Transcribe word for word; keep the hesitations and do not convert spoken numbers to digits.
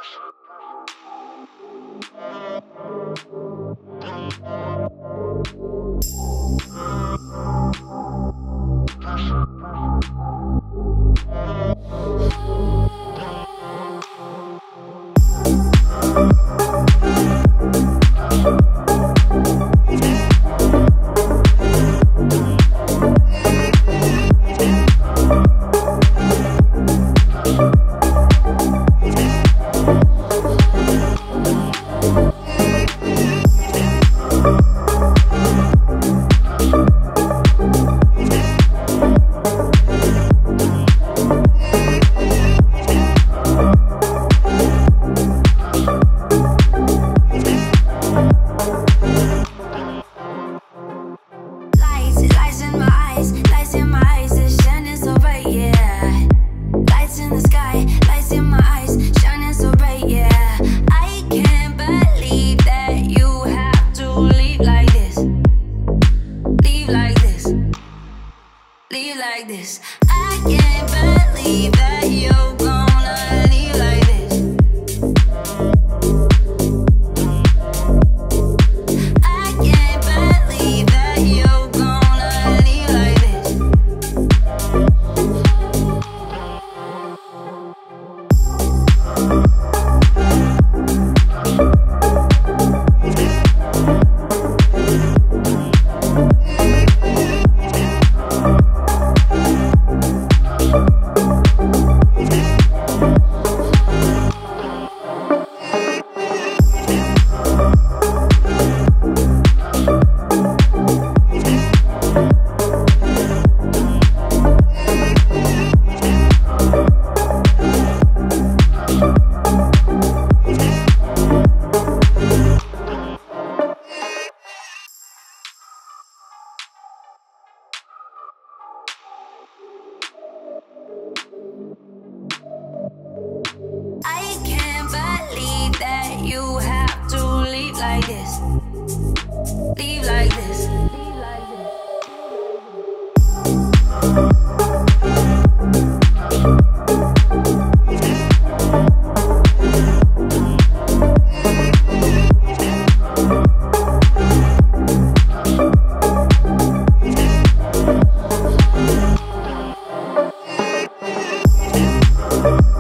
Leave like this. I can't believe that you're gonna leave like this. I can't believe that you're gonna leave like I can't believe that you have to leave like this. Leave like this. Leave like this.